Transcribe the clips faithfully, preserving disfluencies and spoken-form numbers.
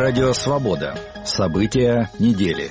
Радио «Свобода». События недели.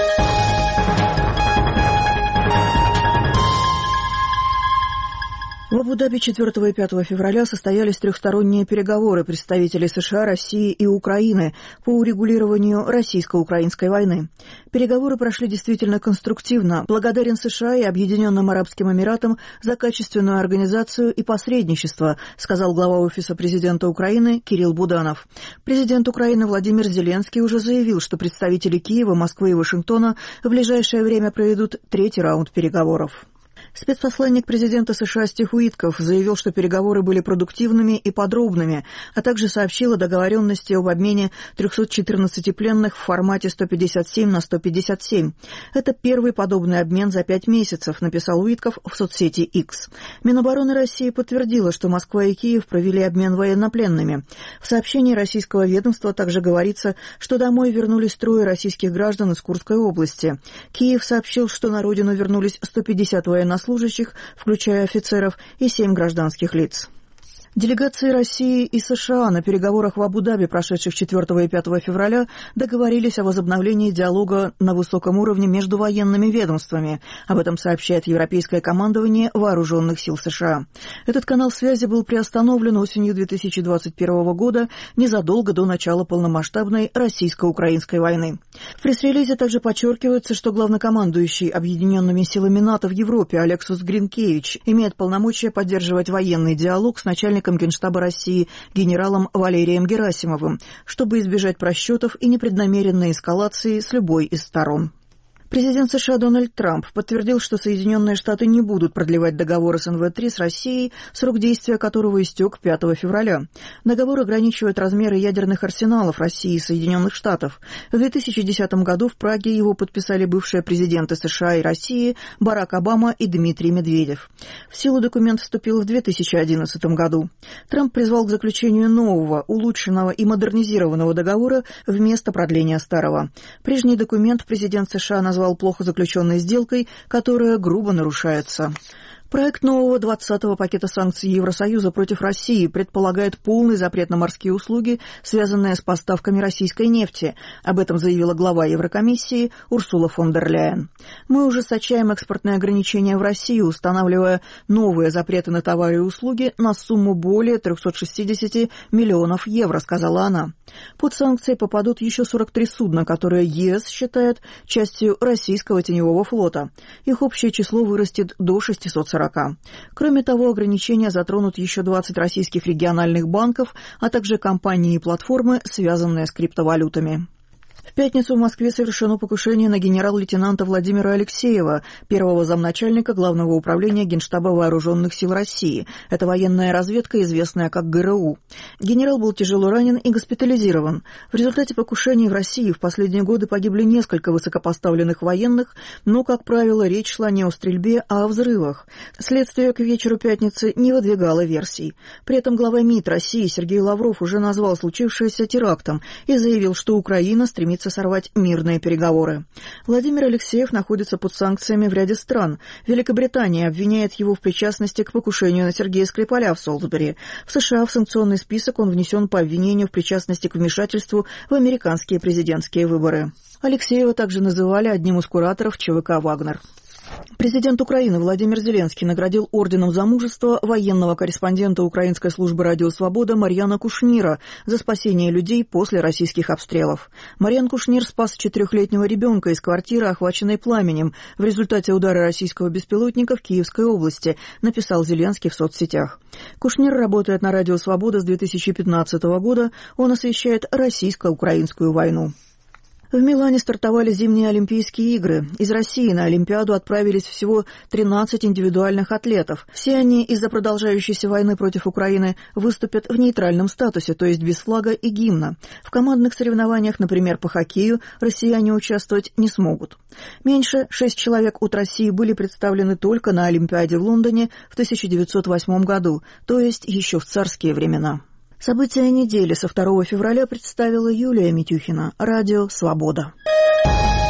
В Абу-Даби четвёртого и пятого февраля состоялись трехсторонние переговоры представителей США, России и Украины по урегулированию российско-украинской войны. Переговоры прошли действительно конструктивно. Благодарен США и Объединенным Арабским Эмиратам за качественную организацию и посредничество, сказал глава Офиса президента Украины Кирилл Буданов. Президент Украины Владимир Зеленский уже заявил, что представители Киева, Москвы и Вашингтона в ближайшее время проведут третий раунд переговоров. Спецпосланник президента США Стив Уитков заявил, что переговоры были продуктивными и подробными, а также сообщил о договоренности об обмене трёхсот четырнадцати пленных в формате сто пятьдесят семь на сто пятьдесят семь. Это первый подобный обмен за пять месяцев, написал Уитков в соцсети X. Минобороны России подтвердила, что Москва и Киев провели обмен военнопленными. В сообщении российского ведомства также говорится, что домой вернулись трое российских граждан из Курской области. Киев сообщил, что на родину вернулись сто пятьдесят военнослужащих, служащих, включая офицеров, и семь гражданских лиц. Делегации России и США на переговорах в Абу-Даби, прошедших четвёртого и пятого февраля, договорились о возобновлении диалога на высоком уровне между военными ведомствами. Об этом сообщает Европейское командование Вооруженных сил США. Этот канал связи был приостановлен осенью две тысячи двадцать первого года, незадолго до начала полномасштабной российско-украинской войны. В пресс-релизе также подчеркивается, что главнокомандующий Объединенными силами НАТО в Европе Алексус Гринкевич имеет полномочия поддерживать военный диалог с начальником Генштаба России генералом Валерием Герасимовым, чтобы избежать просчетов и непреднамеренной эскалации с любой из сторон. Президент США Дональд Трамп подтвердил, что Соединенные Штаты не будут продлевать договор СНВ три с Россией, срок действия которого истек пятого февраля. Договор ограничивает размеры ядерных арсеналов России и Соединенных Штатов. В две тысячи десятом году в Праге его подписали бывшие президенты США и России Барак Обама и Дмитрий Медведев. В силу документ вступил в две тысячи одиннадцатом году. Трамп призвал к заключению нового, улучшенного и модернизированного договора вместо продления старого. Прежний документ президент США назвал плохо заключенной сделкой, которая грубо нарушается. Проект нового двадцатого пакета санкций Евросоюза против России предполагает полный запрет на морские услуги, связанные с поставками российской нефти. Об этом заявила глава Еврокомиссии Урсула фон дер Ляйен. «Мы ужесточаем экспортные ограничения в Россию, устанавливая новые запреты на товары и услуги на сумму более трёхсот шестидесяти миллионов евро», сказала она. Под санкции попадут еще сорок три судна, которые ЕС считает частью российского теневого флота. Их общее число вырастет до шестисот сорока. Кроме того, ограничения затронут еще двадцать российских региональных банков, а также компании и платформы, связанные с криптовалютами. В пятницу в Москве совершено покушение на генерал-лейтенанта Владимира Алексеева, первого замначальника Главного управления Генштаба Вооруженных сил России. Это военная разведка, известная как ГРУ. Генерал был тяжело ранен и госпитализирован. В результате покушений в России в последние годы погибли несколько высокопоставленных военных, но, как правило, речь шла не о стрельбе, а о взрывах. Следствие к вечеру пятницы не выдвигало версий. При этом глава МИД России Сергей Лавров уже назвал случившееся терактом и заявил, что Украина стремится сорвать мирные переговоры. Владимир Алексеев находится под санкциями в ряде стран. Великобритания обвиняет его в причастности к покушению на Сергея Скрипаля в Солсбери. В США в санкционный список он внесен по обвинению в причастности к вмешательству в американские президентские выборы. Алексеева также называли одним из кураторов ЧВК «Вагнер». Президент Украины Владимир Зеленский наградил орденом за мужество военного корреспондента Украинской службы «Радио Свобода» Марьяна Кушнира за спасение людей после российских обстрелов. Марьян Кушнир спас четырехлетнего ребенка из квартиры, охваченной пламенем, в результате удара российского беспилотника в Киевской области, написал Зеленский в соцсетях. Кушнир работает на «Радио Свобода» с две тысячи пятнадцатого года. Он освещает российско-украинскую войну. В Милане стартовали зимние Олимпийские игры. Из России на Олимпиаду отправились всего тринадцать индивидуальных атлетов. Все они из-за продолжающейся войны против Украины выступят в нейтральном статусе, то есть без флага и гимна. В командных соревнованиях, например, по хоккею, россияне участвовать не смогут. Меньше шесть человек от России были представлены только на Олимпиаде в Лондоне в тысяча девятьсот восьмом году, то есть еще в царские времена. События недели со второго февраля представила Юлия Митюхина. Радио «Свобода».